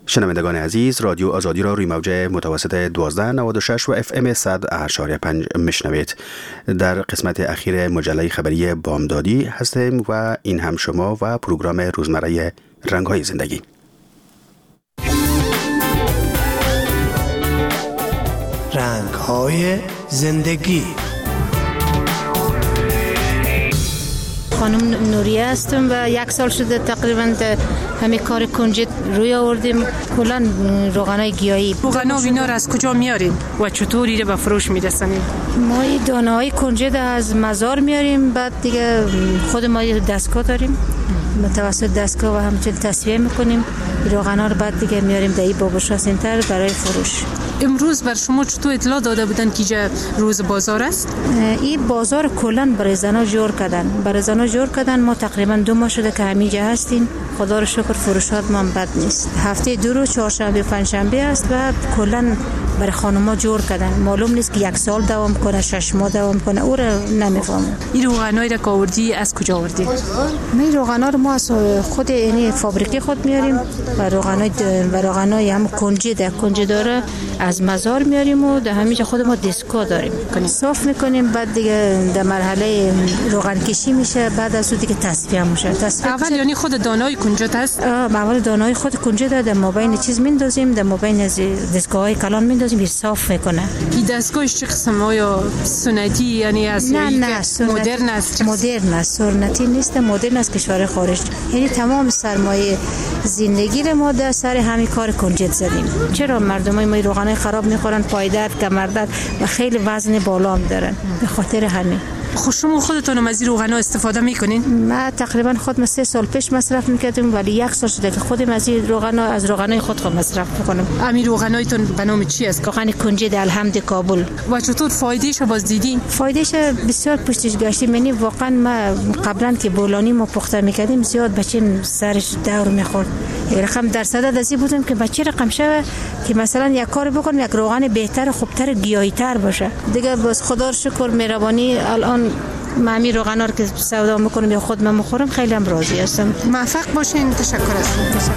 شنوندگان عزیز، رادیو آزادی را روی موج متوسط 1296 و اف ام 100.5 میشنوید. در قسمت اخیر مجله خبری بامدادی هستیم و این هم شما و پروگرام روزمره رنگ‌های زندگی. رنگ‌های زندگی. خانم نوریه هستم و 1 سال شده تقریبا همه کار کنجد روی آوردیم. کلا روغنای گیاهی. روغنا وینا را از کجا میارین و چطوری به فروش میرسونین؟ ما دانه های کنجد از مزار میاریم، بعد دیگه خود ما دستگاه داریم، متوسط دستگاه و همچنین تصفیه میکنیم روغنا رو، بعد دیگه میاریم در بابوشا سنتر برای فروش. امروز بر شما چطور اطلاع داده بودن که اینجا روز بازار است؟ این بازار کلا برای زنا جور کردن. ما تقریبا 2 ماه شده که همینجا هستیم. خدا رو شکر فروشات ما بد نیست. هفته 2 روز چهارشنبه و پنجشنبه است و کلا برای خانوما جور کردن. معلوم نیست که 1 سال دوام کنه، 6 ماه دوام کنه، او رو نمیفهمم. این روغنایی را که آوردی از کجا آوردی؟ این روغنا رو ما از خود یعنی فابریکی خود میاریم و روغنای هم کنجد داره از مزار میاریم و در همینجا خود ما دستگاه داریم، صاف میکنیم، بعد دیگه در مرحله روغن کشی میشه، بعد از اون دیگه تصفیه میشه. اول یعنی خود دانه‌های کنجد هست؟ اول دانه‌های خود کنجد در مابین چیز میندازیم، در مابین دستگاه‌های کلان میندازیم، صاف میکنه. این دستگاهش چه قسمه یا سنتی یعنی از مدرن است؟ مدرن است، سنتی نیست، مدرن است، کشور خارج. یعنی تمام سرمایه زندگی رو ما در سر همین کار کنجد زدیم. چرا مردمای ما روغنای خراب میخورن، پای درد، کمر درد و خیلی وزن بالا هم دارن، به خاطر همین. شما خودتون از این روغنا استفاده میکنین؟ ما تقریبا خودم 3 سال پیش مصرف میکردم، ولی 1 سال شده که خودم از این روغنای خود مصرف میکنم. همین روغنایتون به نام چی است؟ روغن کنجد الحمد کابل. و چطور فایدهشو باز دیدین؟ فایدهش بسیار پشتش گشتیم. یعنی واقعا ما قبلا که بولانی ما پخته میکردیم زیاد بچه سرش دور میخورد. رقم درصد از این بودم که بچه رقم شوه که مثلا یک کار بکنم، یک روغن بهتر، خوبتر، گیاهی تر باشه دیگه. باز خدا رو شکر مهربانی الان من روغنا رو که سودا میکنم یا خود من میخورم، خیلی هم راضی هستم. موفق باشین. تشکر هستم.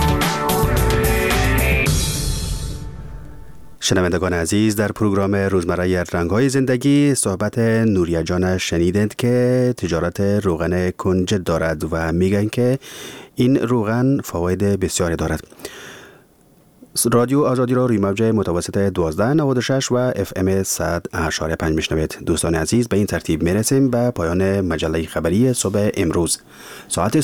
شنوندگان عزیز، در پروگرام روزمره رنگ‌های زندگی صحبت نوریه جان شنیدند که تجارت روغن کنجد دارد و میگن که این روغن فواید بسیاری دارد. رادیو آزادی را روی موج متوسط 1296 و اف ام 100.5 میشنوید. دوستان عزیز، به این ترتیب میرسیم به پایان مجله خبری صبح امروز. ساعت